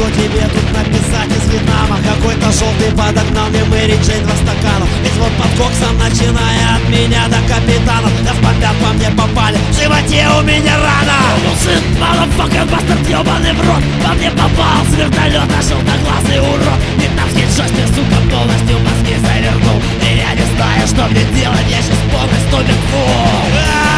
Что тебе тут написать из Вьетнама? Какой-то желтый подогнал мне Мэри Джейн 2 стакана. Ведь вот под коксом, начиная от меня до капитанов, да бомбят по мне попали, в животе у меня рана. Bullshit, motherfucker, бастард, ёбаный в рот. По мне попал с вертолета желтоглазый урод. Вьетнамский джойстик, сука, полностью мозги завернул. И я не знаю, что мне делать, я сейчас полностью бегу.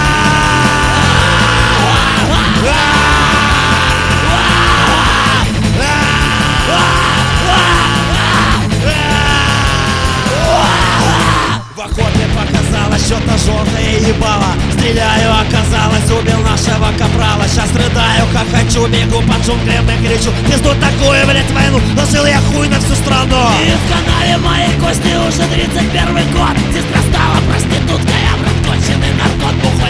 В окопе показалось что-то желтое ебало. Стреляю, оказалось, убил нашего капрала. Сейчас рыдаю, хохочу, бегу по джунглям и кричу: пизду такую, блять, войну, ложил я хуй на всю страну. И в канале моей кости уже 31 год. Сестра стала проституткой, а брат конченый наркот. Бухой